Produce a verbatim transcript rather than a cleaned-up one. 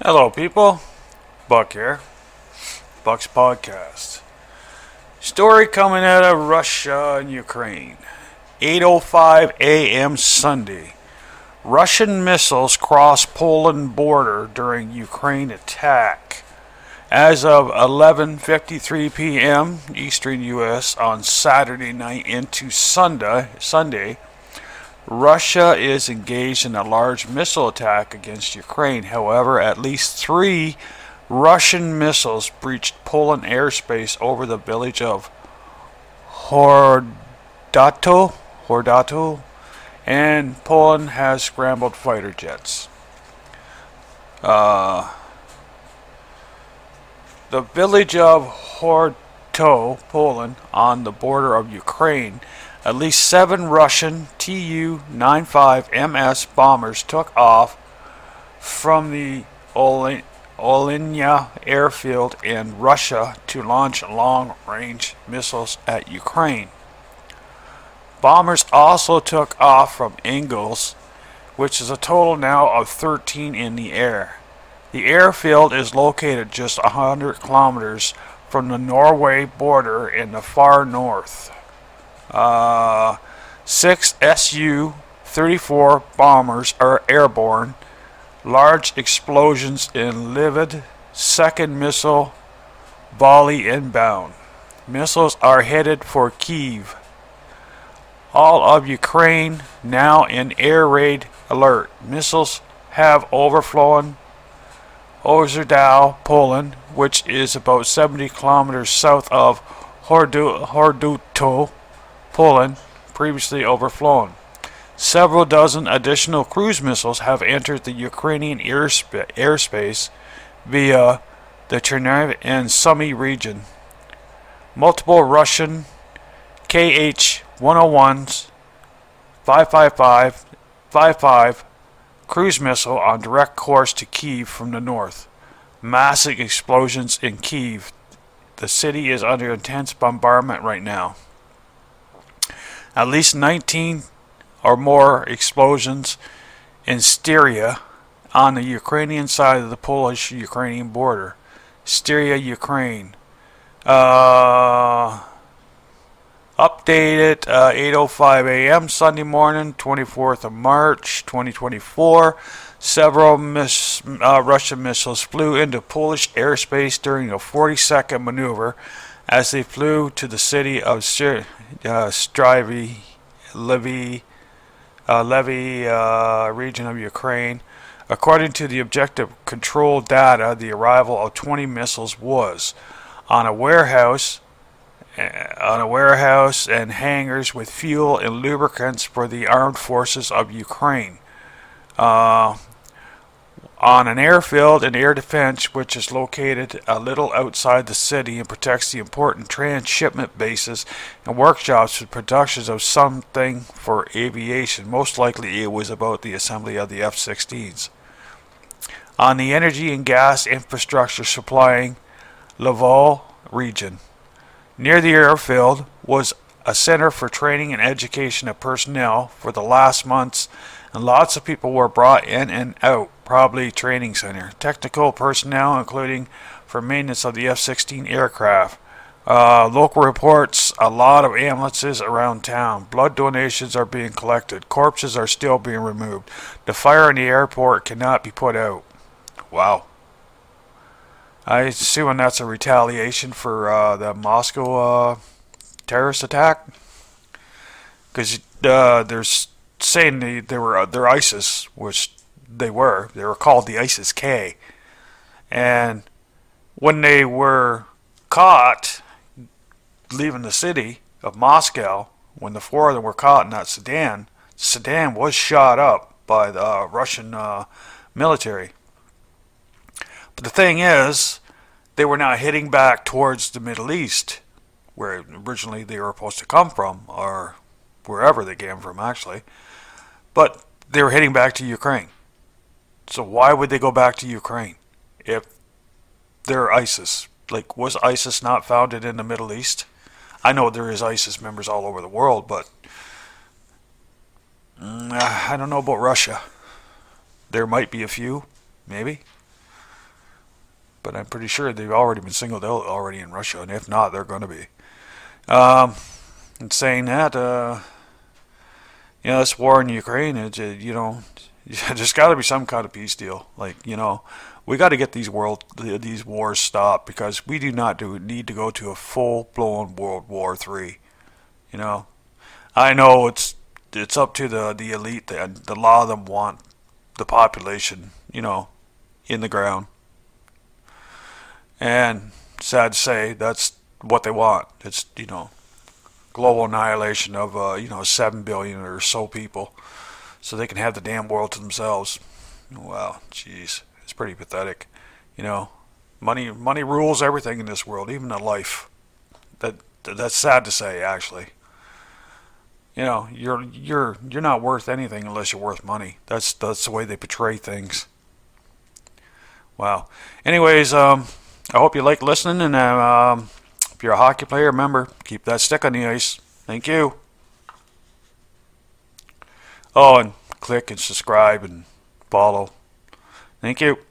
Hello, people. Buck here. Buck's Podcast. Story coming out of Russia and Ukraine. eight oh five a.m. Sunday. Russian missiles cross Poland border during Ukraine attack. As of eleven fifty-three p.m. Eastern U S on Saturday night into Sunday, Sunday, Russia is engaged in a large missile attack against Ukraine. However, at least three Russian missiles breached Poland airspace over the village of Hordato, Hordato, and Poland has scrambled fighter jets. Uh, the village of Hordato, Poland, on the border of Ukraine. At least seven Russian Tu ninety-five M S bombers took off from the Olynya airfield in Russia to launch long-range missiles at Ukraine. Bombers also took off from Engels, which is a total now of thirteen in the air. The airfield is located just one hundred kilometers from the Norway border in the far north. Uh, six S U thirty-four bombers are airborne. Large explosions in Lviv. Second missile volley inbound. Missiles are headed for Kyiv. All of Ukraine now in air raid alert. Missiles have overflown Ozerdal, Poland, which is about seventy kilometers south of Horduto, Poland, previously overflown. Several dozen additional cruise missiles have entered the Ukrainian airsp- airspace via the Chernihiv and Sumy region. Multiple Russian K H one oh ones, five fifty-five, fifty-five cruise missile on direct course to Kyiv from the north. Massive explosions in Kyiv. The city is under intense bombardment right now. At least nineteen or more explosions in Styria on the Ukrainian side of the Polish-Ukrainian border. Styria, Ukraine. Uh, updated uh, eight oh five a.m. Sunday morning, twenty-fourth of March, twenty twenty-four. Several miss, uh, Russian missiles flew into Polish airspace during a forty-second maneuver as they flew to the city of Styria. Uh, Strivy, Levy, uh, Levy uh, region of Ukraine. According to the objective control data, the arrival of twenty missiles was on a warehouse, uh, on a warehouse and hangars with fuel and lubricants for the armed forces of Ukraine. Uh, on an airfield and air defense which is located a little outside the city and protects the important transshipment bases and workshops for productions of something for aviation. Most likely it was about the assembly of the F sixteens. On the energy and gas infrastructure supplying Lvov region. Near the airfield was a center for training and education of personnel for the last months, and lots of people were brought in and out. Probably training center. Technical personnel, including for maintenance of the F sixteen aircraft. Uh, local reports, a lot of ambulances around town. Blood donations are being collected. Corpses are still being removed. The fire in the airport cannot be put out. Wow. I assume that's a retaliation for uh, the Moscow uh, terrorist attack. Because uh, they're saying they, they were uh, they're ISIS, which they were. They were called the ISIS-K. And when they were caught leaving the city of Moscow, when the four of them were caught in that sedan, the sedan was shot up by the uh, Russian uh, military. But the thing is, they were now heading back towards the Middle East, where originally they were supposed to come from, or wherever they came from, actually. But they were heading back to Ukraine. So why would they go back to Ukraine if they're ISIS? Like, was ISIS not founded in the Middle East? I know there is ISIS members all over the world, but mm, I don't know about Russia. There might be a few, maybe. but I'm pretty sure they've already been singled out already in Russia, and if not, they're going to be. Um, and saying that, uh, you know, this war in Ukraine, it, it, you know, there's got to be some kind of peace deal. Like, you know, we got to get these world these wars stopped, because we do not do need to go to a full blown World War Three. You know, I know it's it's up to the the elite, and a lot of them want the population, you know, in the ground. And sad to say, that's what they want. It's, you know, global annihilation of, uh, you know, seven billion or so people, so they can have the damn world to themselves. Wow, jeez, it's pretty pathetic. You know, money money rules everything in this world, even in life. That that's sad to say, actually. You know, you're you're you're not worth anything unless you're worth money. That's that's the way they portray things. Wow. Anyways, um, I hope you like listening, and uh, um, if you're a hockey player, remember, keep that stick on the ice. Thank you. Oh, and click and subscribe and follow. Thank you.